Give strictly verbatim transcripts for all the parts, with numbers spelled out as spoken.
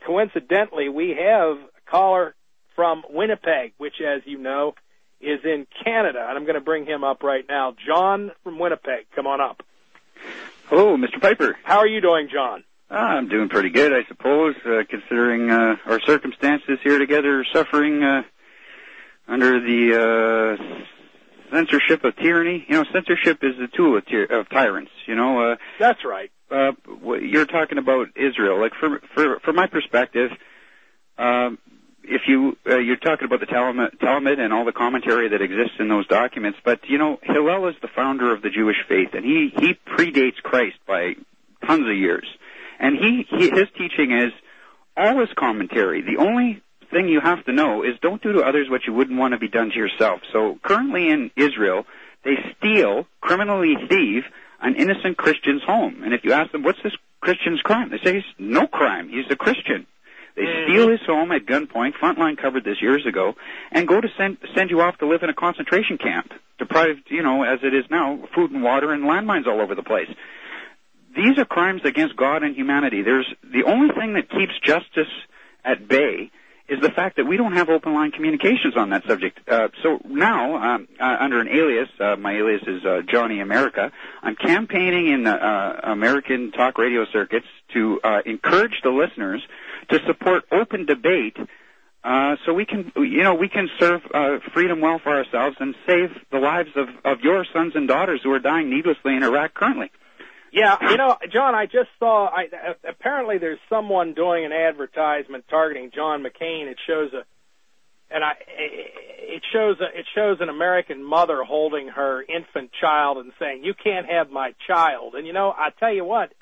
coincidentally, we have a caller from Winnipeg, which, as you know, is in Canada, and I'm going to bring him up right now. John from Winnipeg, come on up. Hello, Mister Piper. How are you doing, John? Uh, I'm doing pretty good, I suppose, uh, considering uh, our circumstances here together, suffering uh, under the uh, censorship of tyranny. You know, censorship is a tool of, ty- of tyrants, you know. Uh, That's right. Uh, you're talking about Israel. Like, for, for, from my perspective, um, if you, uh, you're talking about the Talmud, Talmud and all the commentary that exists in those documents, but, you know, Hillel is the founder of the Jewish faith, and he, he predates Christ by tons of years. And he, he, his teaching is all his commentary. The only thing you have to know is don't do to others what you wouldn't want to be done to yourself. So currently in Israel, they steal, criminally thieve, an innocent Christian's home. And if you ask them, what's this Christian's crime? They say, he's no crime. He's a Christian. They steal his home at gunpoint, Frontline covered this years ago, and go to send, send you off to live in a concentration camp, deprived, you know, as it is now, food and water and landmines all over the place. These are crimes against God and humanity. There's the only thing that keeps justice at bay is the fact that we don't have open line communications on that subject. Uh, so now, um, uh, under an alias, uh, my alias is uh, Johnny America, I'm campaigning in uh, American talk radio circuits to uh, encourage the listeners to support open debate, uh, so we can, you know, we can serve uh, freedom well for ourselves and save the lives of, of your sons and daughters who are dying needlessly in Iraq currently. Yeah, you know, John, I just saw, I, apparently there's someone doing an advertisement targeting John McCain. It shows a, and I, it shows a, it shows an American mother holding her infant child and saying, "You can't have my child." And you know, I tell you what,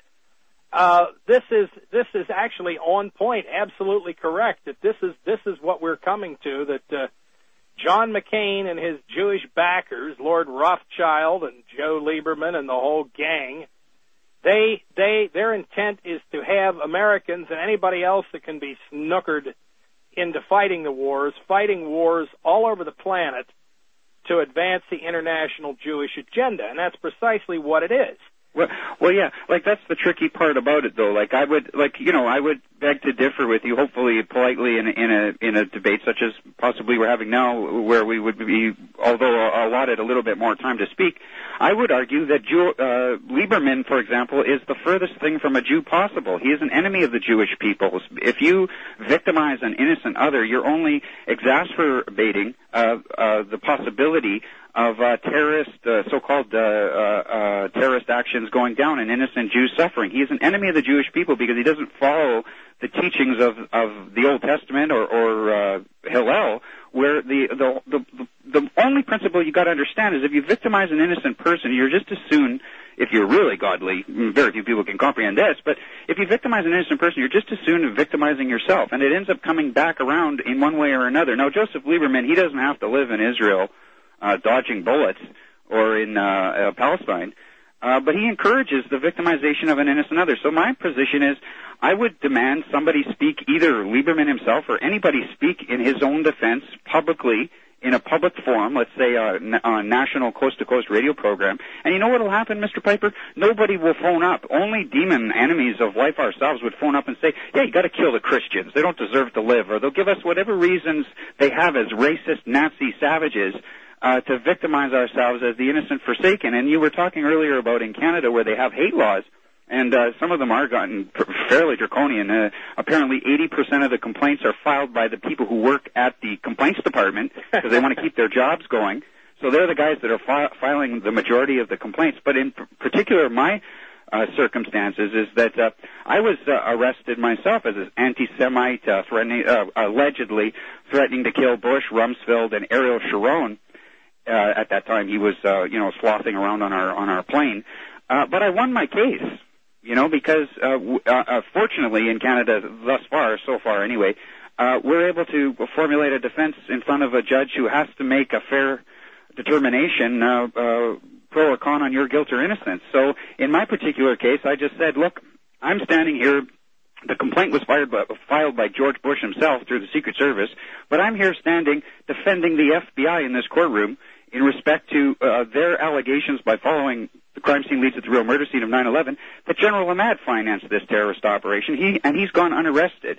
uh, this is this is actually on point, absolutely correct. That this is this is what we're coming to. That uh, John McCain and his Jewish backers, Lord Rothschild and Joe Lieberman and the whole gang. They, they, their intent is to have Americans and anybody else that can be snookered into fighting the wars, fighting wars all over the planet to advance the international Jewish agenda, and that's precisely what it is. Well, well, yeah, like that's the tricky part about it, though. Like I would, like you know, I would beg to differ with you, hopefully politely in a, in a in a debate such as possibly we're having now, where we would be, although allotted a little bit more time to speak. I would argue that Jew, uh, Lieberman, for example, is the furthest thing from a Jew possible. He is an enemy of the Jewish people. If you victimize an innocent other, you're only exacerbating uh, uh, the possibility of uh, terrorist, uh, so-called uh, uh, uh, terrorist actions going down and innocent Jews suffering. He is an enemy of the Jewish people because he doesn't follow the teachings of, of the Old Testament or, or uh, Hillel, where the, the the the only principle you got to understand is if you victimize an innocent person, you're just as soon, if you're really godly, very few people can comprehend this, but if you victimize an innocent person, you're just as soon victimizing yourself, and it ends up coming back around in one way or another. Now, Joseph Lieberman, he doesn't have to live in Israel uh, dodging bullets or in uh, uh, Palestine, uh, but he encourages the victimization of an innocent other. So my position is I would demand somebody speak, either Lieberman himself or anybody speak in his own defense publicly in a public forum, let's say a, a national coast-to-coast radio program. And you know what will happen, Mister Piper? Nobody will phone up. Only demon enemies of life ourselves would phone up and say, yeah, you got to kill the Christians. They don't deserve to live. Or they'll give us whatever reasons they have as racist Nazi savages uh, to victimize ourselves as the innocent forsaken. And you were talking earlier about in Canada where they have hate laws. And uh, some of them are gotten fairly draconian. Uh, apparently eighty percent of the complaints are filed by the people who work at the complaints department because they want to keep their jobs going. So they're the guys that are fi- filing the majority of the complaints. But in p- particular, my uh, circumstances is that uh, I was uh, arrested myself as an anti-Semite, uh, threatening, uh, allegedly threatening to kill Bush, Rumsfeld, and Ariel Sharon. Uh, at that time, he was, uh, you know, slothing around on our on our plane. Uh, but I won my case. You know, because uh, w- uh, fortunately in Canada thus far, so far anyway, uh, we're able to formulate a defense in front of a judge who has to make a fair determination, uh, uh, pro or con on your guilt or innocence. So in my particular case, I just said, look, I'm standing here. The complaint was fired by, filed by George Bush himself through the Secret Service, but I'm here standing defending the F B I in this courtroom in respect to uh, their allegations by following the crime scene leads to the real murder scene of nine eleven, that General Ahmad financed this terrorist operation, he and he's gone unarrested.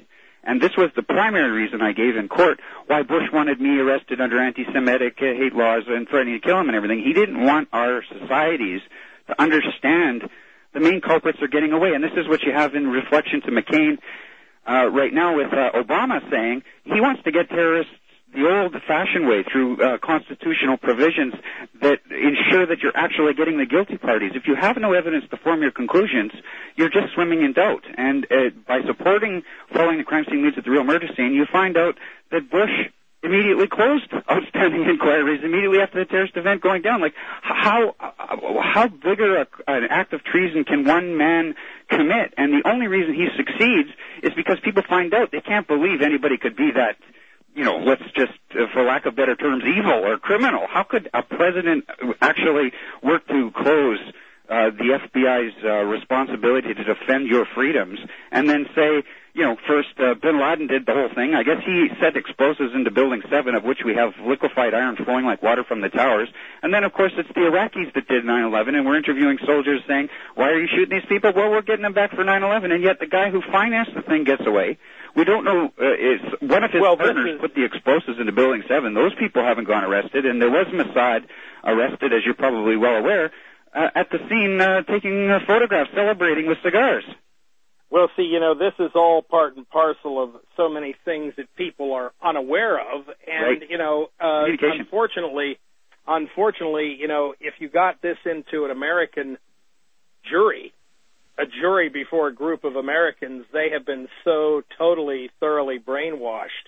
And this was the primary reason I gave in court why Bush wanted me arrested under anti-Semitic uh, hate laws and threatening to kill him and everything. He didn't want our societies to understand the main culprits are getting away. And this is what you have in reflection to McCain uh, right now with uh, Obama saying he wants to get terrorists the old-fashioned way through uh, constitutional provisions that ensure that you're actually getting the guilty parties. If you have no evidence to form your conclusions, you're just swimming in doubt. And uh, by supporting following the crime scene leads at the real murder scene, you find out that Bush immediately closed outstanding inquiries immediately after the terrorist event going down. Like, how how bigger a, an act of treason can one man commit? And the only reason he succeeds is because people find out. They can't believe anybody could be that, you know, let's just, uh, for lack of better terms, evil or criminal. How could a president actually work to close uh, the F B I's uh, responsibility to defend your freedoms and then say, you know, first uh, bin Laden did the whole thing. I guess he set explosives into Building seven, of which we have liquefied iron flowing like water from the towers. And then, of course, it's the Iraqis that did nine eleven, and we're interviewing soldiers saying, why are you shooting these people? Well, we're getting them back for nine eleven, and yet the guy who financed the thing gets away. We don't know, uh, is one of his well, partners is... put the explosives into Building seven. Those people haven't gone arrested, and there was Mossad arrested, as you're probably well aware, uh, at the scene uh, taking uh, photographs, celebrating with cigars. Well, see, you know, this is all part and parcel of so many things that people are unaware of, and, right. you know, uh, unfortunately, unfortunately, you know, if you got this into an American jury, a jury before a group of Americans, they have been so totally, thoroughly brainwashed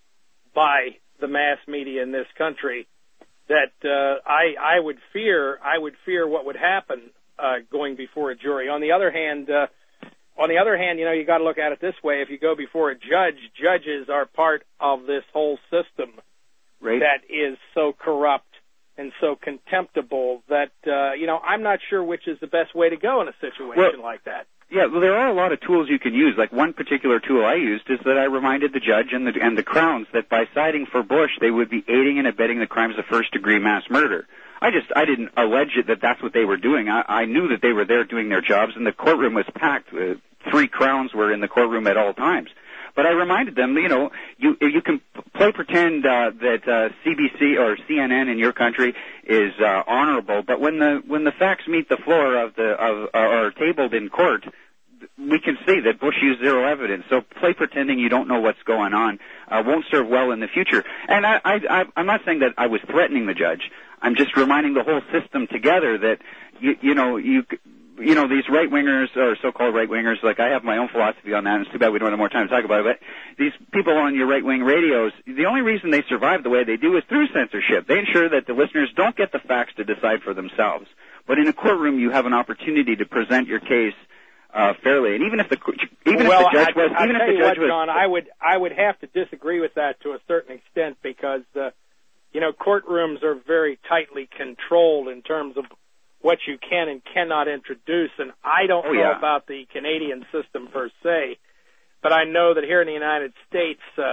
by the mass media in this country that uh, I, I would fear, I would fear what would happen uh, going before a jury. On the other hand, uh, on the other hand, you know, you got to look at it this way: if you go before a judge, judges are part of this whole system right. that is so corrupt and so contemptible that, uh, you know, I'm not sure which is the best way to go in a situation well, like that. Yeah, well, there are a lot of tools you can use. Like one particular tool I used is that I reminded the judge and the, and the Crowns that by siding for Bush, they would be aiding and abetting the crimes of first-degree mass murder. I just, I didn't allege it that that's what they were doing. I, I knew that they were there doing their jobs, and the courtroom was packed. Uh, three Crowns were in the courtroom at all times. But I reminded them, you know, you you can play pretend uh, that uh, C B C or C N N in your country is uh, honorable, but when the when the facts meet the floor of the of uh, or tabled in court, we can see that Bush used zero evidence. So play pretending you don't know what's going on uh, won't serve well in the future. And I, I I'm not saying that I was threatening the judge. I'm just reminding the whole system together that you you know you. You know, these right-wingers, or so-called right-wingers, like I have my own philosophy on that, and it's too bad we don't have more time to talk about it, but these people on your right-wing radios, the only reason they survive the way they do is through censorship. They ensure that the listeners don't get the facts to decide for themselves. But in a courtroom, you have an opportunity to present your case uh, fairly. And even if the even well, if the judge I, was... I'll even tell if the you judge what, was, John, I would, I would have to disagree with that to a certain extent because, uh, you know, courtrooms are very tightly controlled in terms of what you can and cannot introduce, and I don't oh, know yeah. about the Canadian system per se, but I know that here in the United States, uh,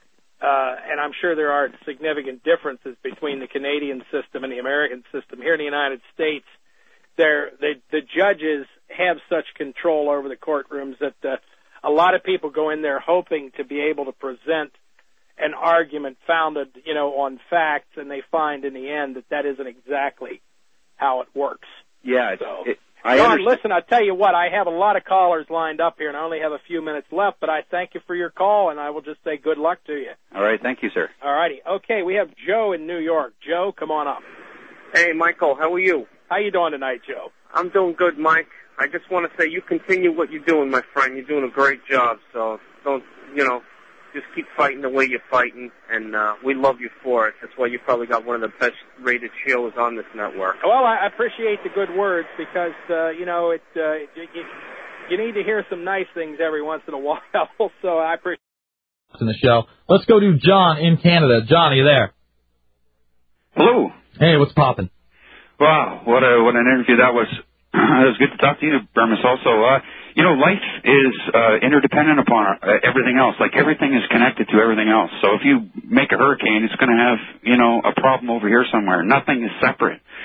uh, and I'm sure there are significant differences between the Canadian system and the American system. Here in the United States, there the, the judges have such control over the courtrooms that uh, a lot of people go in there hoping to be able to present an argument founded, you know, on facts, and they find in the end that that isn't exactly how it works. Yeah, so, it, I John, understand. listen, I'll tell you what, I have a lot of callers lined up here, and I only have a few minutes left, but I thank you for your call, and I will just say good luck to you. All right, thank you, sir. All righty. Okay, we have Joe in New York. Joe, come on up. Hey, Michael, how are you? How you doing tonight, Joe? I'm doing good, Mike. I just want to say you continue what you're doing, my friend. You're doing a great job, so don't, you know, just keep fighting the way you're fighting, and uh, we love you for it. That's why you probably got one of the best-rated shows on this network. Well, I appreciate the good words because, uh, you know, it, uh, you, you need to hear some nice things every once in a while, so I appreciate it. In the show. Let's go to John in Canada. John, are you there? Hello. Hey, what's poppin'? Wow, what a what an interview that was. It was good to talk to you, Bermas, also. Uh, you know, life is uh, interdependent upon uh, everything else. Like, everything is connected to everything else. So if you make a hurricane, it's going to have, you know, a problem over here somewhere. Nothing is separate.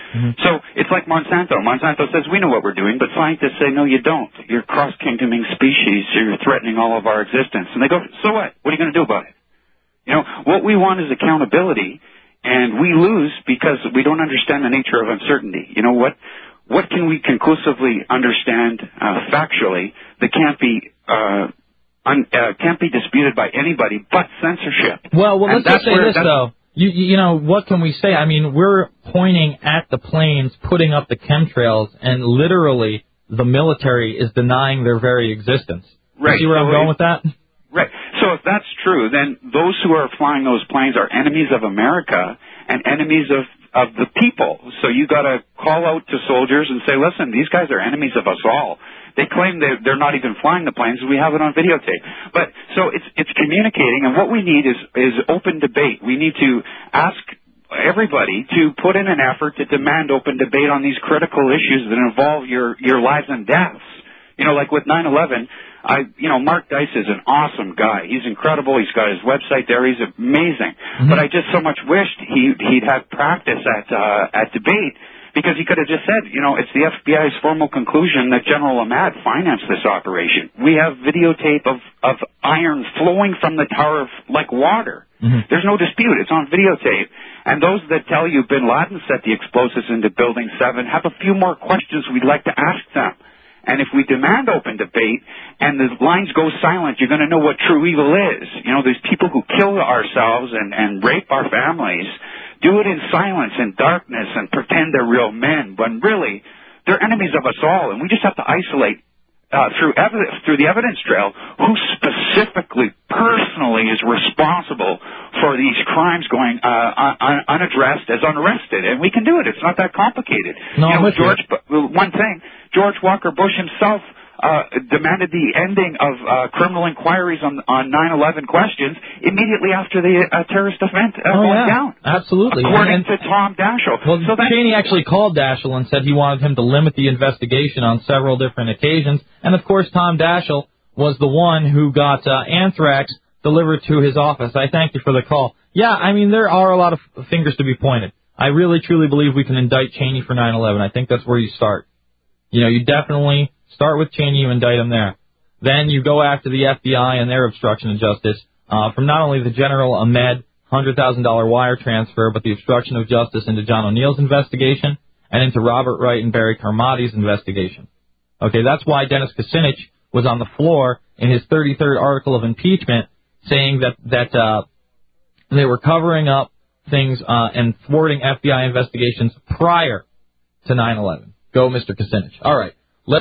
Mm-hmm. So it's like Monsanto. Monsanto says, we know what we're doing, but scientists say, no, you don't. You're cross-kingdoming species. You're threatening all of our existence. And they go, so what? What are you going to do about it? You know, what we want is accountability, and we lose because we don't understand the nature of uncertainty. You know, what what can we conclusively understand uh, factually that can't be uh, un, uh, can't be disputed by anybody but censorship? Well, well, and let's just say where, this, though. You, you know, what can we say? I mean, we're pointing at the planes, putting up the chemtrails, and literally the military is denying their very existence. Right. You see where so I'm going it, with that? Right. So if that's true, then those who are flying those planes are enemies of America and enemies of, of the people. So you got to call out to soldiers and say, listen, these guys are enemies of us all. They claim they're, they're not even flying the planes. We have it on videotape. But so it's it's communicating, and what we need is is open debate. We need to ask everybody to put in an effort to demand open debate on these critical issues that involve your your lives and deaths. You know, like with nine eleven, I, you know, Mark Dice is an awesome guy. He's incredible. He's got his website there. He's amazing. Mm-hmm. But I just so much wished he he'd had practice at uh, at debate. Because he could have just said, you know, it's the F B I's formal conclusion that General Ahmad financed this operation. We have videotape of, of iron flowing from the tower like water. Mm-hmm. There's no dispute. It's on videotape. And those that tell you Bin Laden set the explosives into Building seven have a few more questions we'd like to ask them. And if we demand open debate and the lines go silent, you're going to know what true evil is. You know, there's people who kill ourselves and, and rape our families, do it in silence and darkness and pretend they're real men, when really they're enemies of us all. And we just have to isolate uh, through evidence, through the evidence trail who specifically, personally is responsible for these crimes going uh, un- unaddressed as unarrested. And we can do it. It's not that complicated. No, you know, I'm with George, you. One thing, George Walker Bush himself uh, demanded the ending of uh, criminal inquiries on on nine eleven questions immediately after the uh, terrorist event uh, oh, went yeah. down. Absolutely. According and, to Tom Daschle. Well, so that, Cheney actually called Daschle and said he wanted him to limit the investigation on several different occasions. And, of course, Tom Daschle was the one who got uh, anthrax delivered to his office. I thank you for the call. Yeah, I mean, there are a lot of fingers to be pointed. I really, truly believe we can indict Cheney for nine eleven. I think that's where you start. You know, you definitely start with Cheney, you indict him there. Then you go after the F B I and their obstruction of justice uh, from not only the General Ahmed one hundred thousand dollars wire transfer, but the obstruction of justice into John O'Neill's investigation and into Robert Wright and Barry Carmodi's investigation. Okay, that's why Dennis Kucinich was on the floor in his thirty-third article of impeachment saying that, that uh, they were covering up things uh, and thwarting F B I investigations prior to nine eleven. Go, Mister Kucinich. All right. Let.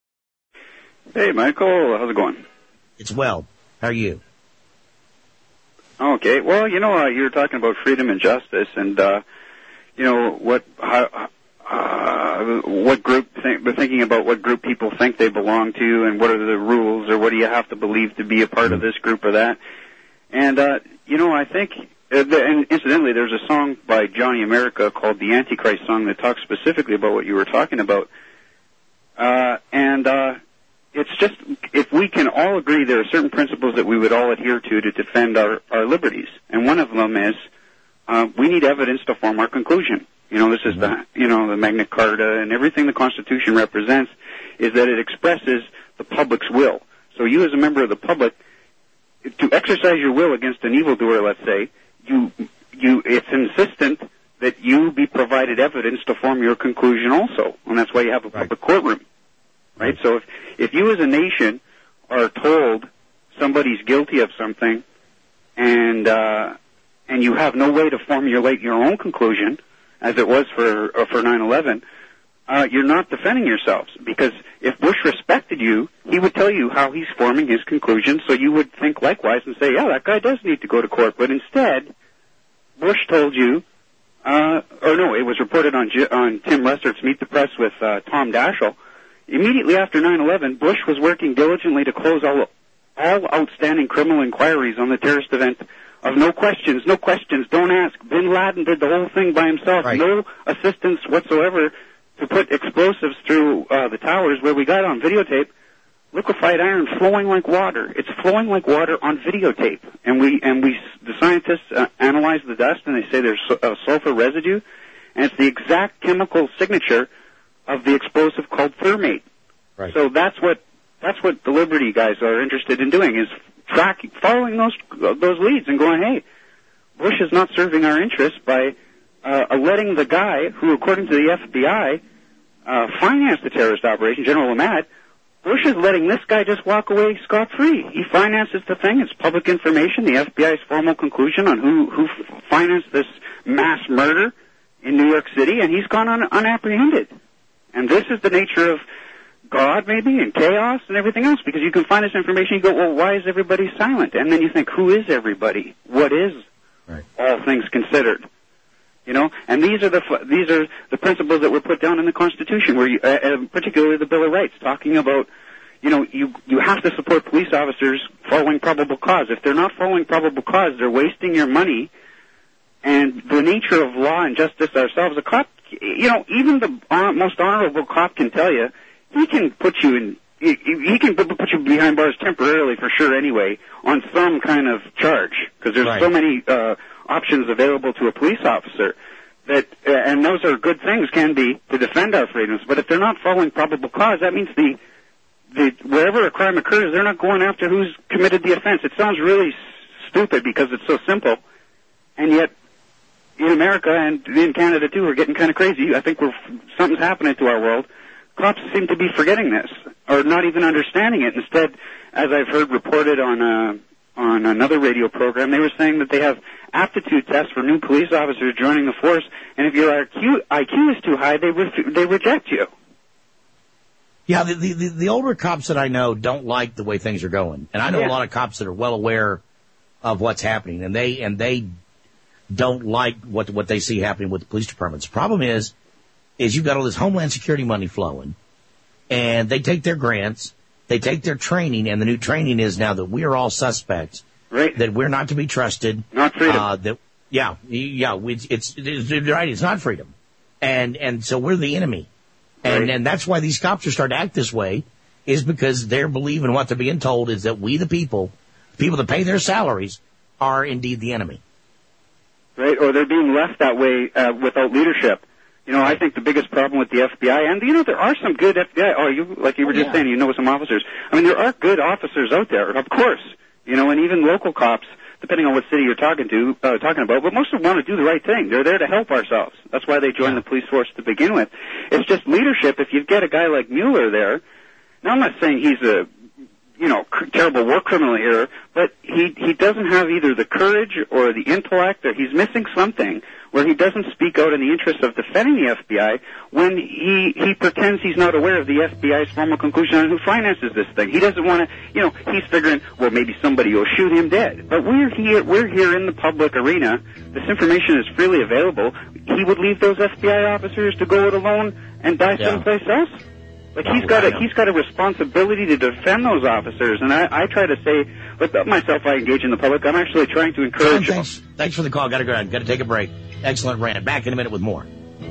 Hey, Michael. How's it going? It's well. How are you? Okay. Well, you know, uh, you were talking about freedom and justice, and uh, you know what? How, uh, what group? Think, we're thinking about what group people think they belong to, and what are the rules, or what do you have to believe to be a part of this group or that? And uh, you know, I think. Uh, the, and incidentally, there's a song by Johnny America called the Antichrist Song that talks specifically about what you were talking about. Uh, and uh, it's just, if we can all agree there are certain principles that we would all adhere to to defend our, our liberties. And one of them is uh, we need evidence to form our conclusion. You know, this is the, you know, the Magna Carta and everything the Constitution represents is that it expresses the public's will. So you as a member of the public, to exercise your will against an evildoer, let's say, You, you, it's insistent that you be provided evidence to form your conclusion also, and that's why you have a public courtroom, right? So if, if you as a nation are told somebody's guilty of something, and uh, and you have no way to formulate your own conclusion, as it was for uh, for nine eleven, uh, you're not defending yourselves, because if Bush respected you, he would tell you how he's forming his conclusion, so you would think likewise and say, yeah, that guy does need to go to court. But instead, Bush told you, uh, or no, it was reported on on Tim Lessert's Meet the Press with uh, Tom Daschle. Immediately after nine eleven, Bush was working diligently to close all all outstanding criminal inquiries on the terrorist event of no questions, no questions, don't ask. Bin Laden did the whole thing by himself, right. No assistance whatsoever to put explosives through uh, the towers where we got on videotape, liquefied iron flowing like water. It's flowing like water on videotape. And we, and we, the scientists uh, analyze the dust and they say there's a sulfur residue. and it's the exact chemical signature of the explosive called thermate. Right. So that's what that's what the Liberty guys are interested in doing, is tracking, following those those leads and going, hey, Bush is not serving our interests by uh, letting the guy who, according to the F B I, uh, financed the terrorist operation, General Ahmad. Bush is letting this guy just walk away scot-free. He finances the thing. It's public information. The F B I's formal conclusion on who who financed this mass murder in New York City, and he's gone un- unapprehended. And this is the nature of God, maybe, and chaos and everything else, because you can find this information, you go, well, why is everybody silent? And then you think, who is everybody? What is right. all things considered? You know, and these are the these are the principles that were put down in the Constitution, where you, uh, particularly the Bill of Rights, talking about, you know, you you have to support police officers following probable cause. If they're not following probable cause, they're wasting your money. And the nature of law and justice ourselves, a cop, you know, even the uh, most honorable cop can tell you, he can put you in, he, he can put you behind bars temporarily for sure anyway, on some kind of charge, because there's right. so many uh, options available to a police officer that, uh, and those are good things, can be, to defend our freedoms. But if they're not following probable cause, that means the, the wherever a crime occurs, they're not going after who's committed the offense. It sounds really stupid because it's so simple, and yet in America and in Canada too, we're getting kind of crazy. I think we're something's happening to our world. Cops seem to be forgetting this, or not even understanding it. Instead, as I've heard reported on a, on another radio program, they were saying that they have aptitude tests for new police officers joining the force, and if your I Q, I Q is too high, they re- they reject you. Yeah, the, the the older cops that I know don't like the way things are going, and I know Yeah. a lot of cops that are well aware of what's happening, and they and they don't like what what they see happening with the police departments. The problem is, is you've got all this Homeland Security money flowing, and they take their grants, they take their training, and the new training is now that we are all suspects, Right. that we're not to be trusted. Not freedom. Uh, that yeah, yeah, it's, it's it's right. It's not freedom, and and so we're the enemy, and Right. and that's why these cops are starting to act this way, is because they're believing what they're being told is that we, the people, people that pay their salaries, are indeed the enemy. Right, or they're being left that way uh, without leadership. You know, I think the biggest problem with the F B I, and you know, there are some good F B I. Oh, you like you were Oh, just yeah. saying, you know, some officers. I mean, there are good officers out there, of course. You know, and even local cops, depending on what city you're talking to, uh, talking about. But most of them want to do the right thing. They're there to help ourselves. That's why they joined Yeah. the police force to begin with. It's just leadership. If you get a guy like Mueller there, now I'm not saying he's a you know, cr- terrible war criminal here, but he, he doesn't have either the courage or the intellect, or he's missing something where he doesn't speak out in the interest of defending the F B I when he, he pretends he's not aware of the F B I's formal conclusion on who finances this thing. He doesn't want to, you know, he's figuring, well, maybe somebody will shoot him dead. But we're here, we're here in the public arena. This information is freely available. He would leave those F B I officers to go it alone and die Yeah. someplace else? Like he's Oh, got I a know. he's got a responsibility to defend those officers, and I, I try to say, but myself, I engage in the public. I'm actually trying to John, encourage. thanks, thanks for the call. Got to go ahead. Got to take a break. Excellent rant. Back in a minute with more.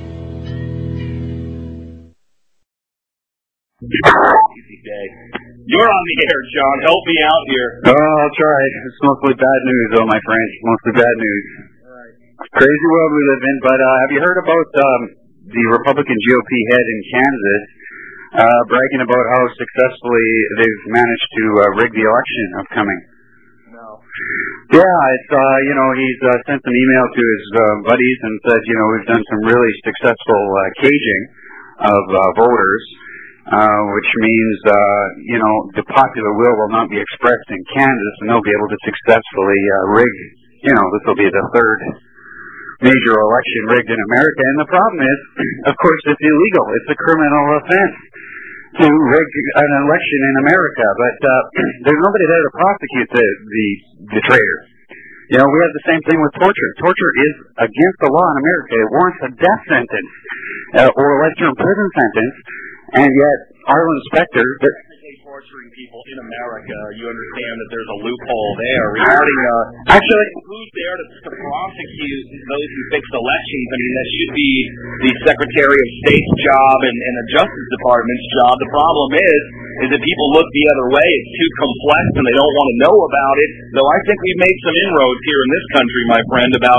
You're on the air, John. Help me out here. Oh, I'll try. It's mostly bad news, though, my friend. Mostly bad news. Right. Crazy world we live in. But uh, have you heard about um, the Republican G O P head in Kansas uh, bragging about how successfully they've managed to uh, rig the election upcoming? No. Yeah, it's uh, you know, he's uh, sent an email to his uh, buddies and said, you know, we've done some really successful uh, caging of uh, voters. Uh, which means, uh, you know, the popular will will not be expressed in Kansas, and they'll be able to successfully uh, rig, you know, this will be the third major election rigged in America. And the problem is, of course, it's illegal. It's a criminal offense to rig an election in America. But uh, there's nobody there to prosecute the, the, the traitor. You know, we have the same thing with torture. Torture is against the law in America. It warrants a death sentence uh, or a life-term prison sentence. And yet, Arlen Specter... Torturing people in America, you understand that there's a loophole there regarding uh, Actually, who's there to, to prosecute those who fix elections. I mean, that should be the Secretary of State's job and, and the Justice Department's job. The problem is, is that people look the other way. It's too complex and they don't want to know about it. Though I think we've made some inroads here in this country, my friend, about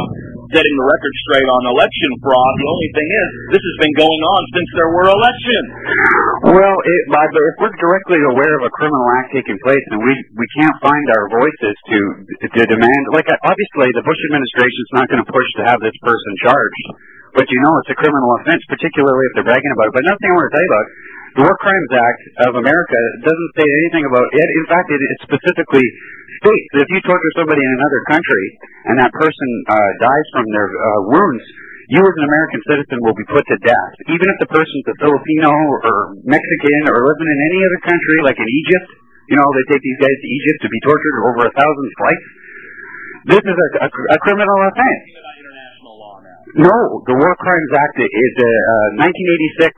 setting the record straight on election fraud. The only thing is, this has been going on since there were elections. Well, it, but if we're directly aware of a criminal act taking place and we we can't find our voices to to demand, like obviously the Bush administration is not going to push to have this person charged, but you know it's a criminal offense, particularly if they're bragging about it. But another thing I want to tell you about, the War Crimes Act of America doesn't say anything about it. In fact, it, it specifically states that if you torture somebody in another country and that person uh, dies from their uh, wounds, you as an American citizen will be put to death. Even if the person's a Filipino or Mexican or living in any other country, like in Egypt, you know, they take these guys to Egypt to be tortured over a thousand flights. This is a, a, a criminal offense. International law now. No, the War Crimes Act is a uh, nineteen eighty-six.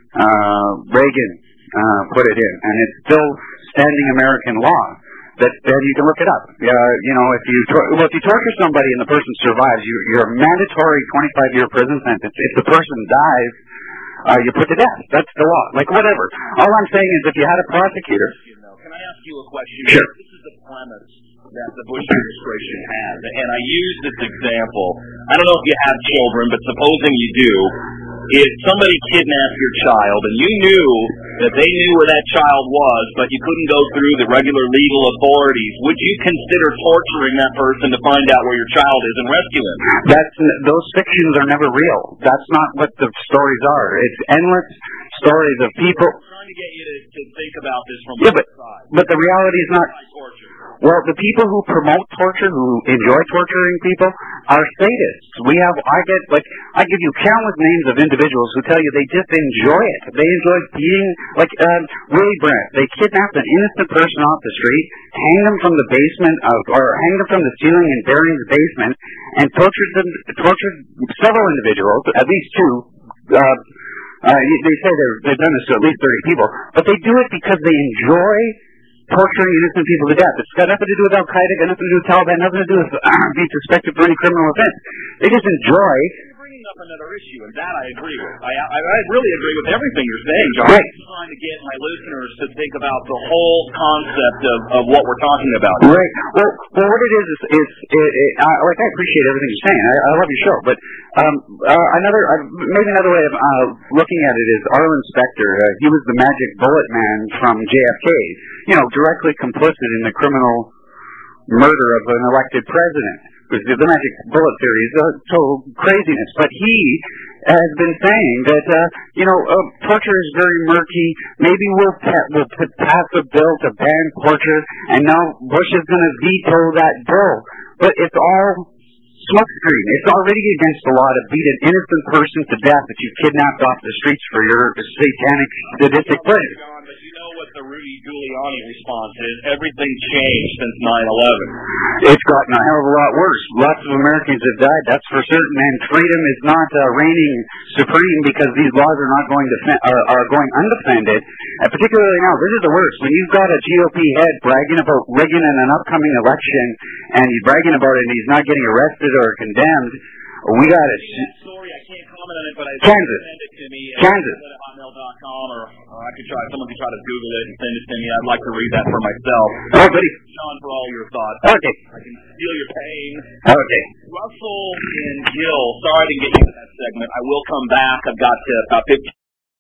Uh, Reagan uh, put it in, and it's still standing American law. That, that you can look it up. Uh, you know, if you tor- well, if you torture somebody and the person survives, you, you're a mandatory twenty-five year prison sentence. If the person dies, uh, you're put to death. That's the law. Like whatever. All I'm saying is, if you had a prosecutor. Can I ask you a question? Sure. This is the premise that the Bush administration has, and I use this example. I don't know if you have children, but supposing you do. If somebody kidnapped your child and you knew that they knew where that child was, but you couldn't go through the regular legal authorities, would you consider torturing that person to find out where your child is and rescue him? That's those fictions are never real. That's not what the stories are. It's endless stories of people. I'm trying to get you to, to think about this from yeah, both but, sides. But the reality is not. Well, the people who promote torture, who enjoy torturing people, are sadists. We have, I get, like, I give you countless names of individuals who tell you they just enjoy it. They enjoy being, like, um, Willie Brandt. They kidnapped an innocent person off the street, hanged them from the basement of, or hanged them from the ceiling in Barring's basement, and tortured them, tortured several individuals, at least two. Uh, uh, they say they're, they've done this to at least thirty people, but they do it because they enjoy torturing innocent people to death. It's got nothing to do with Al-Qaeda, got nothing to do with Taliban, nothing to do with uh, being suspected for any criminal offense. They just enjoy. You're bringing up another issue, and that I agree with. I, I, I really agree with everything you're saying, John. Right. I'm trying to get my listeners to think about the whole concept of, of what we're talking about. Right. Well, well, what it is is, is it, it, uh, like I appreciate everything you're saying. I, I love your show, but um, uh, another, uh, maybe another way of uh, looking at it is Arlen Specter. Uh, he was the magic bullet man from J F K. You know, directly complicit in the criminal murder of an elected president. The, the magic bullet theory is a total craziness. But he has been saying that, uh, you know, uh, torture is very murky. Maybe we'll, pa- we'll put, pass a bill to ban torture, and now Bush is going to veto that bill. But it's all smokescreen. It's already against the law to beat an innocent person to death that you kidnapped off the streets for your satanic, sadistic pleasure. But you know what the Rudy Giuliani response is? Everything changed since nine eleven. It's gotten a hell of a lot worse. Lots of Americans have died, that's for certain, and freedom is not uh, reigning supreme because these laws are not going to fe- are, are going undefended. And particularly now, this is the worst. When you've got a G O P head bragging about rigging in an upcoming election, and he's bragging about it, and he's not getting arrested or condemned, we got it. Sorry, I can't comment on it, but I Kansas. send it to me. Kansas. At hotmail dot com, or, or I could try. Someone could try to Google it and send it to me. I'd like to read that for myself. Oh, buddy. John, for all your thoughts. Okay. I can feel your pain. Okay. Russell and Jill. Sorry I didn't get you to that segment. I will come back. I've got to about fifteen.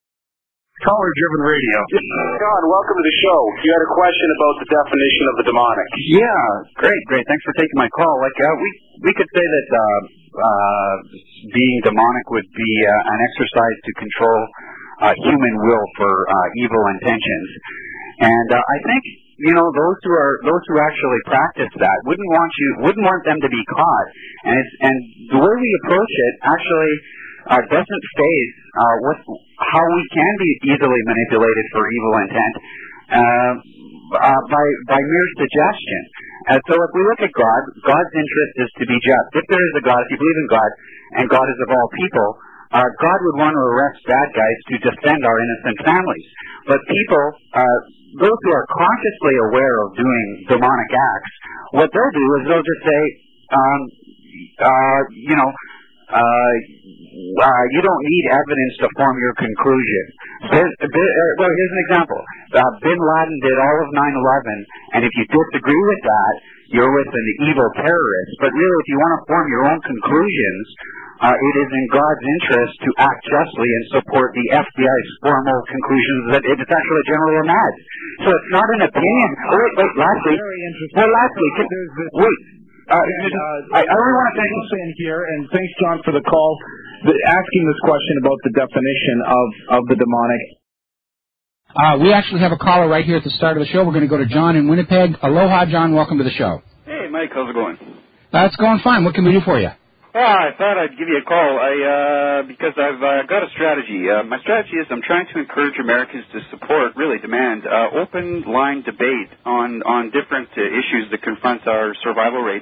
Caller-driven radio. John, welcome to the show. You had a question about the definition of the demonic. Yeah, great, great. Thanks for taking my call. Like, uh, we we could say that uh, uh, being demonic would be uh, an exercise to control uh, human will for uh, evil intentions, and uh, I think you know those who are those who actually practice that wouldn't want you wouldn't want them to be caught, and it's, and the way we approach it actually. Uh, doesn't phase uh, what, how we can be easily manipulated for evil intent uh, uh, by by mere suggestion. And so if we look at God, God's interest is to be just. If there is a God, if you believe in God, and God is of all people, uh, God would want to arrest bad guys to defend our innocent families. But people, uh, those who are consciously aware of doing demonic acts, what they'll do is they'll just say, um, uh, you know, uh, Uh, you don't need evidence to form your conclusion. Bin, bin, uh, well, here's an example. Uh, Bin Laden did all of nine eleven, and if you disagree with that, you're with an evil terrorist. But really, if you want to form your own conclusions, uh, it is in God's interest to act justly and support the F B I's formal conclusions that it's actually generally a mad. So it's not an opinion. Oh, wait, wait, lastly. Very interesting. Well, lastly, can, wait. Uh, and, uh, I, I really want to thank you in here, and thanks, John, for the call, the, asking this question about the definition of, of the demonic. Uh, we actually have a caller right here at the start of the show. We're going to go to John in Winnipeg. Aloha, John. Welcome to the show. Hey, Mike. How's it going? That's going fine. What can we do for you? Well, I thought I'd give you a call I, uh, because I've uh, got a strategy. Uh, my strategy is I'm trying to encourage Americans to support, really demand, uh, open-line debate on, on different uh, issues that confront our survival rates.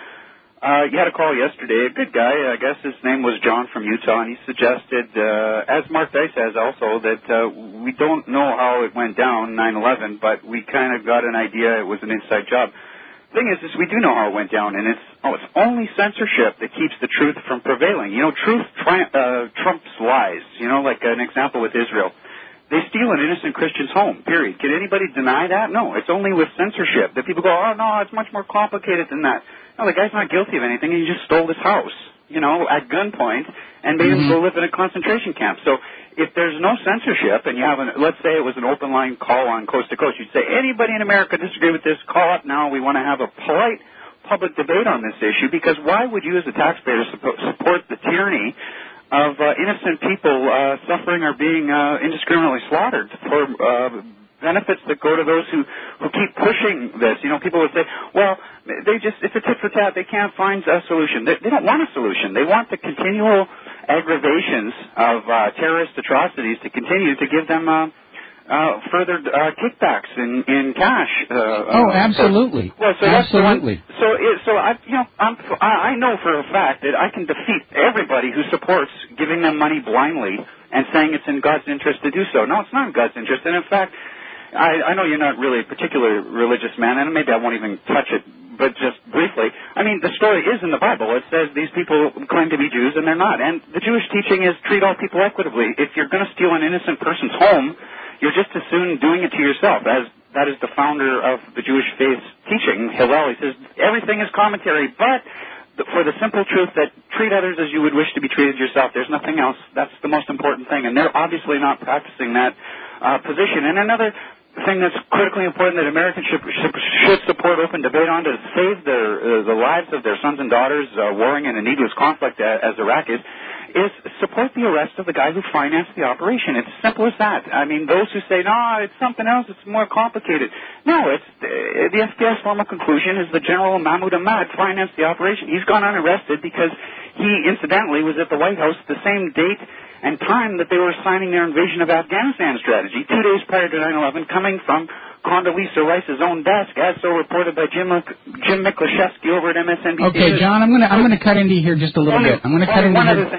Uh, you had a call yesterday, a good guy, I guess his name was John from Utah, and he suggested, uh, as Mark Dice has also, that uh, we don't know how it went down, nine eleven, but we kind of got an idea it was an inside job. The thing is, is we do know how it went down, and it's oh, it's only censorship that keeps the truth from prevailing. You know, truth tri- uh, trumps lies, you know, like an example with Israel. They steal an innocent Christian's home, period. Can anybody deny that? No, it's only with censorship that people go, oh, no, it's much more complicated than that. No, the guy's not guilty of anything. He just stole this house, you know, at gunpoint and made Mm-hmm. him go live in a concentration camp. So if there's no censorship and you have an, let's say it was an open line call on Coast to Coast, you'd say, anybody in America disagree with this, call up now. We want to have a polite public debate on this issue, because why would you as a taxpayer support, support the tyranny of uh, innocent people uh, suffering or being uh, indiscriminately slaughtered for uh, benefits that go to those who, who keep pushing this? You know, people would say, well, they just, it's a tit for tat. They can't find a solution. They, they don't want a solution. They want the continual aggravations of uh, terrorist atrocities to continue to give them uh, uh, further uh, kickbacks in, in cash. Uh, oh, uh, absolutely. So, well, so absolutely. That's the one, so, it, so I, you know, I'm, I know for a fact that I can defeat everybody who supports giving them money blindly and saying it's in God's interest to do so. No, it's not in God's interest. And in fact, I, I know you're not really a particular religious man, and maybe I won't even touch it, but just briefly, I mean, the story is in the Bible. It says these people claim to be Jews, and they're not. And the Jewish teaching is treat all people equitably. If you're going to steal an innocent person's home, you're just as soon doing it to yourself, as that is the founder of the Jewish faith teaching, Hillel. He says everything is commentary, but for the simple truth that treat others as you would wish to be treated yourself. There's nothing else. That's the most important thing, and they're obviously not practicing that uh, position. And another thing that's critically important that Americans should, should, should support open debate on to save their, uh, the lives of their sons and daughters uh, warring in a needless conflict as, as Iraq is, is support the arrest of the guy who financed the operation. It's as simple as that. I mean, those who say, no, it's something else, it's more complicated. No, it's uh, the F B I's formal conclusion is that General Mahmoud Ahmad financed the operation. He's gone unarrested because he, incidentally, was at the White House the same date and time that they were signing their invasion of Afghanistan strategy, two days prior to nine eleven, coming from Condoleezza Rice's own desk, as so reported by Jim Jim Miklashevsky over at M S N B C. Okay, John, I'm going to I'm going to cut into you here just a little only, bit. I'm going to cut into one here. other thing.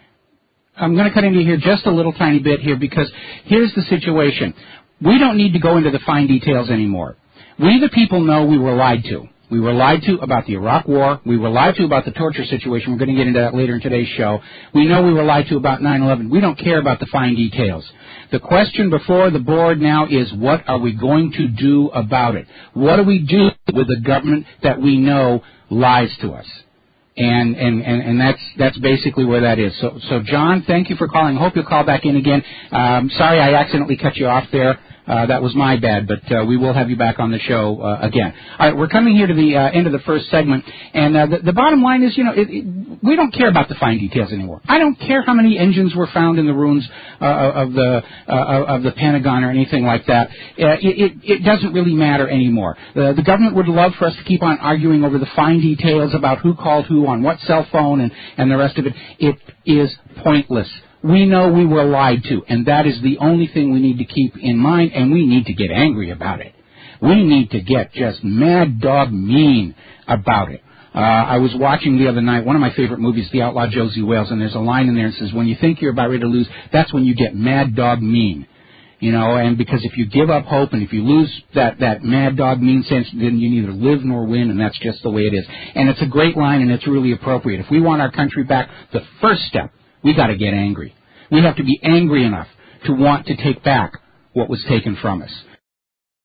I'm going to cut into here just a little tiny bit here, because here's the situation. We don't need to go into the fine details anymore. We, the people, know we were lied to. We were lied to about the Iraq War. We were lied to about the torture situation. We're going to get into that later in today's show. We know we were lied to about nine eleven. We don't care about the fine details. The question before the board now is, what are we going to do about it? What do we do with a government that we know lies to us? And, and, and, and that's, that's basically where that is. So, so John, thank you for calling. I hope you'll call back in again. Um, sorry I accidentally cut you off there. Uh, that was my bad, but uh, we will have you back on the show uh, again. All right, we're coming here to the uh, end of the first segment, and uh, the, the bottom line is, you know, it, it, we don't care about the fine details anymore. I don't care how many engines were found in the ruins uh, of the uh, of the Pentagon or anything like that. Uh, it, it, it doesn't really matter anymore. Uh, the government would love for us to keep on arguing over the fine details about who called who on what cell phone and, and the rest of it. It is pointless. We know we were lied to, and that is the only thing we need to keep in mind, and we need to get angry about it. We need to get just mad dog mean about it. Uh, I was watching the other night one of my favorite movies, The Outlaw Josie Wales, and there's a line in there that says, when you think you're about ready to lose, that's when you get mad dog mean. You know, and because if you give up hope and if you lose that, that mad dog mean sense, then you neither live nor win, and that's just the way it is. And it's a great line, and it's really appropriate. If we want our country back, the first step, we got to get angry. We have to be angry enough to want to take back what was taken from us.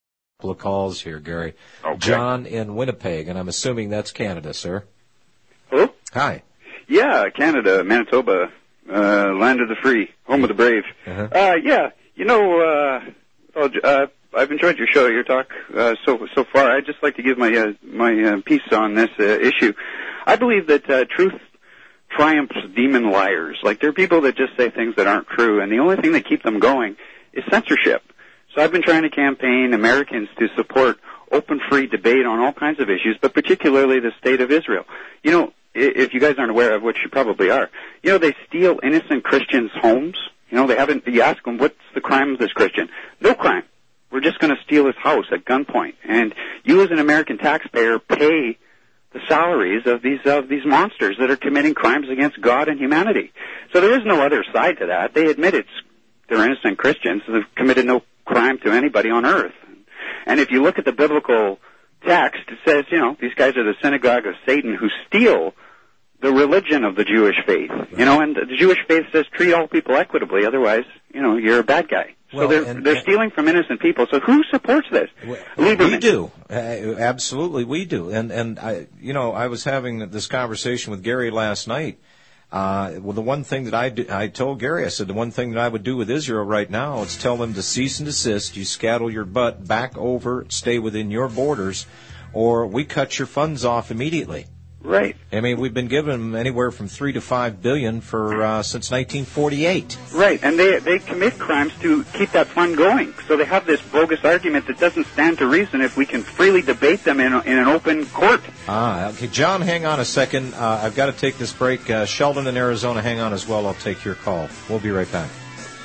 couple of calls here, Gary. Okay. John in Winnipeg, and I'm assuming that's Canada, sir. Hello? Hi. Yeah, Canada, Manitoba, uh, land of the free, home of the brave. Uh-huh. Uh, yeah, you know, uh, well, uh, I've enjoyed your show, your talk, uh, so, so far. I'd just like to give my, uh, my, uh, piece on this, uh, issue. I believe that, uh, truth triumphs demon liars. Like, there are people that just say things that aren't true, and the only thing that keeps them going is censorship. So I've been trying to campaign Americans to support open, free debate on all kinds of issues, but particularly the state of Israel. You know, if you guys aren't aware of, which you probably are, you know, they steal innocent Christians' homes. You know, they haven't, you ask them, what's the crime of this Christian? No crime. We're just going to steal his house at gunpoint. And you as an American taxpayer pay the salaries of these of these monsters that are committing crimes against God and humanity. So there is no other side to that. They admit it's they're innocent Christians. They've committed no crime to anybody on earth. And if you look at the biblical text, it says, you know, these guys are the synagogue of Satan who steal the religion of the Jewish faith. You know, and the Jewish faith says treat all people equitably, otherwise, you know, you're a bad guy. Well, so they're and, they're stealing from innocent people. So who supports this? We do. Uh, absolutely, we do. And and I, you know, I was having this conversation with Gary last night. Uh, well, the one thing that I do, I told Gary, I said the one thing that I would do with Israel right now is tell them to cease and desist. You scuttle your butt back over, stay within your borders, or we cut your funds off immediately. Right. I mean, we've been giving them anywhere from three to five billion for uh, since nineteen forty-eight. Right, and they they commit crimes to keep that fund going. So they have this bogus argument that doesn't stand to reason if we can freely debate them in a, in an open court. Ah, okay, John, hang on a second. Uh, I've got to take this break. Uh, Sheldon in Arizona, hang on as well. I'll take your call. We'll be right back.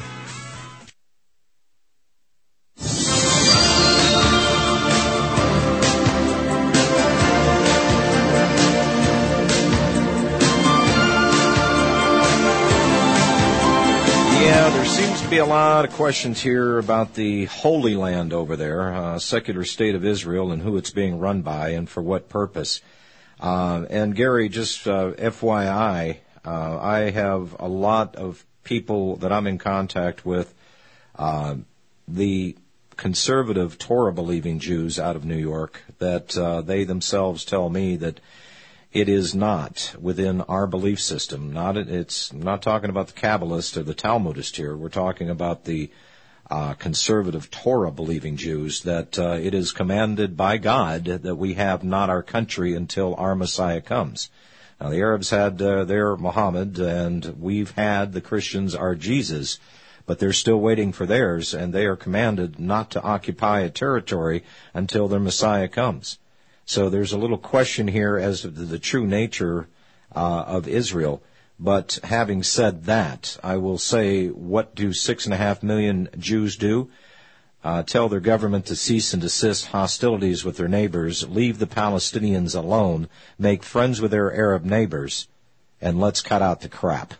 Yeah, there seems to be a lot of questions here about the Holy Land over there, uh, secular state of Israel, and who it's being run by and for what purpose. Uh, and Gary, just uh, F Y I, uh, I have a lot of people that I'm in contact with, uh, the conservative Torah-believing Jews out of New York, that uh, they themselves tell me that it is not within our belief system. Not it's I'm not talking about the Kabbalist or the Talmudist here. We're talking about the uh, conservative Torah-believing Jews, that uh, it is commanded by God that we have not our country until our Messiah comes. Now, the Arabs had uh, their Muhammad, and we've had, the Christians, our Jesus, but they're still waiting for theirs, and they are commanded not to occupy a territory until their Messiah comes. So there's a little question here as to the true nature uh, of Israel. But having said that, I will say, what do six and a half million Jews do? Uh, tell their government to cease and desist hostilities with their neighbors, leave the Palestinians alone, make friends with their Arab neighbors, and let's cut out the crap.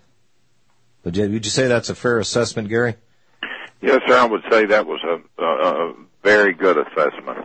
Would you, would you say that's a fair assessment, Gary? Yes, sir, I would say that was a, a, a very good assessment.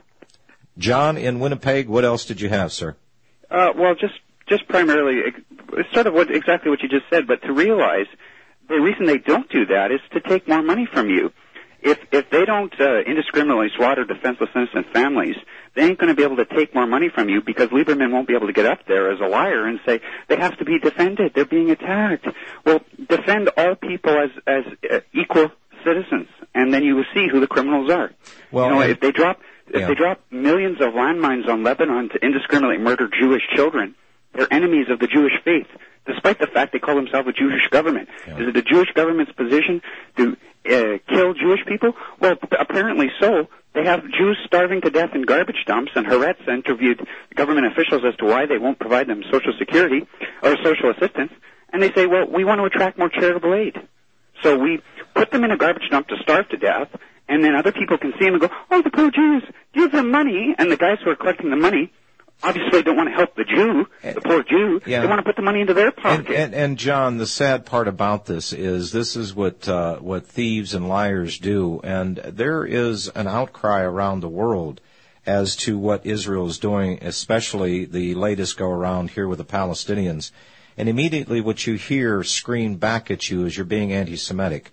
John in Winnipeg, what else did you have, sir? Uh, well, just just primarily, it's sort of what, exactly what you just said, but to realize the reason they don't do that is to take more money from you. If if they don't uh, indiscriminately slaughter defenseless innocent families, they ain't going to be able to take more money from you, because Lieberman won't be able to get up there as a liar and say they have to be defended, they're being attacked. Well, defend all people as as uh, equal citizens, and then you will see who the criminals are. Well, you know, and, if they drop if yeah. they drop millions of landmines on Lebanon to indiscriminately murder Jewish children, they're enemies of the Jewish faith, despite the fact they call themselves a Jewish government. Yeah. Is it the Jewish government's position to uh, kill Jewish people? Well, apparently so. They have Jews starving to death in garbage dumps, and Haaretz interviewed government officials as to why they won't provide them Social Security or social assistance, and they say, well, we want to attract more charitable aid. So we put them in a garbage dump to starve to death, and then other people can see them and go, oh, the poor Jews, give them money. And the guys who are collecting the money obviously don't want to help the Jew, the poor Jew. Yeah. They want to put the money into their pocket. And, and, and John, the sad part about this is this is what uh, what thieves and liars do. And there is an outcry around the world as to what Israel is doing, especially the latest go-around here with the Palestinians. And immediately what you hear screamed back at you is you're being anti-Semitic. Right.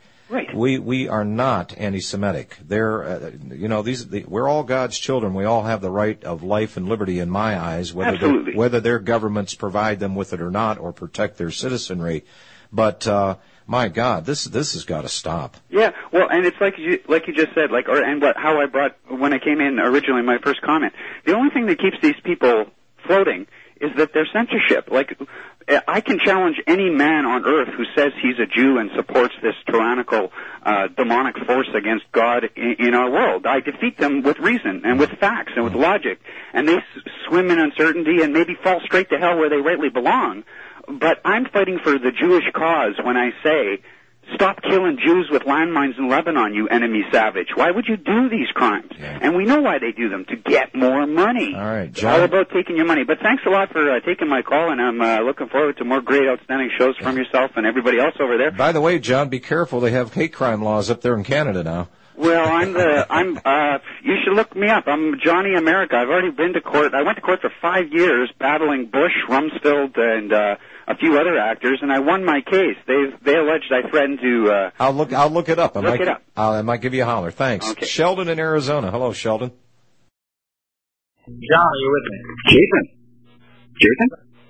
We we are not anti-Semitic. They're, uh, you know, these the, we're all God's children. We all have the right of life and liberty, in my eyes, whether Absolutely. whether their governments provide them with it or not, or protect their citizenry. But uh, my God, this this has got to stop. Yeah, well, and it's like you like you just said, like, or and what how I brought when I came in originally, my first comment. The only thing that keeps these people floating is that their censorship. Like, I can challenge any man on earth who says he's a Jew and supports this tyrannical, uh, demonic force against God in, in our world. I defeat them with reason and with facts and with logic, and they s- swim in uncertainty and maybe fall straight to hell where they rightly belong. But I'm fighting for the Jewish cause when I say, stop killing Jews with landmines in Lebanon, you enemy savage. Why would you do these crimes? Yeah. And we know why they do them, to get more money. All right, It's John. all about taking your money. But thanks a lot for uh, taking my call, and I'm uh, looking forward to more great, outstanding shows from yourself and everybody else over there. By the way, John, be careful. They have hate crime laws up there in Canada now. Well, I'm the, I'm, uh, you should look me up. I'm Johnny America. I've already been to court. I went to court for five years battling Bush, Rumsfeld, and, uh, a few other actors, and I won my case. They they alleged I threatened to, uh... I'll look, I'll look it up. I Look might, it up. I'll, I might give you a holler. Thanks. Okay. Sheldon in Arizona. Hello, Sheldon. John, are you with me? Jason. Jason?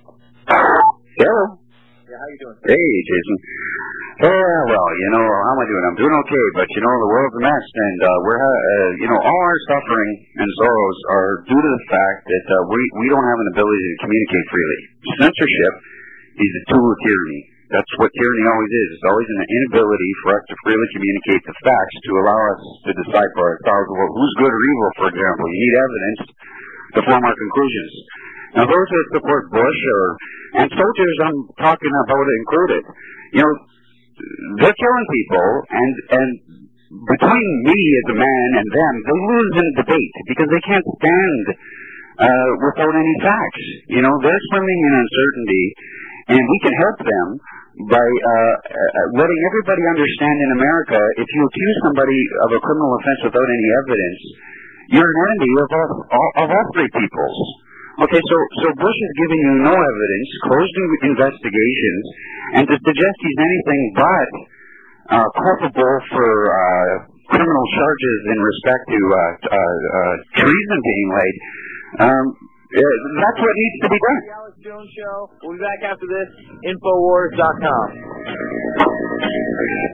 Hello. Yeah, how you doing? Hey, Jason. Uh, well, you know, how am I doing? I'm doing okay, but, you know, the world's a mess, and uh, we're, ha- uh, you know, all our suffering and sorrows are due to the fact that uh, we, we don't have an ability to communicate freely. Censorship is a tool of tyranny. That's what tyranny always is. It's always an inability for us to freely communicate the facts to allow us to decide for ourselves well, who's good or evil, for example. You need evidence to form our conclusions. Now, those that support Bush, or and soldiers I'm talking about included, you know, they're killing people, and and between me as a man and them, they lose in a debate because they can't stand uh, without any facts. You know, they're swimming in uncertainty, and we can help them by uh, uh, letting everybody understand in America, if you accuse somebody of a criminal offense without any evidence, you're an enemy of all, all, of all three peoples. Okay, so, so Bush is giving you no evidence, closed investigations, and to suggest he's anything but uh, culpable for uh, criminal charges in respect to uh, uh, uh, treason being laid, um, uh, that's what needs to be done. The Alex Jones Show. We'll be back after this. Infowars dot com.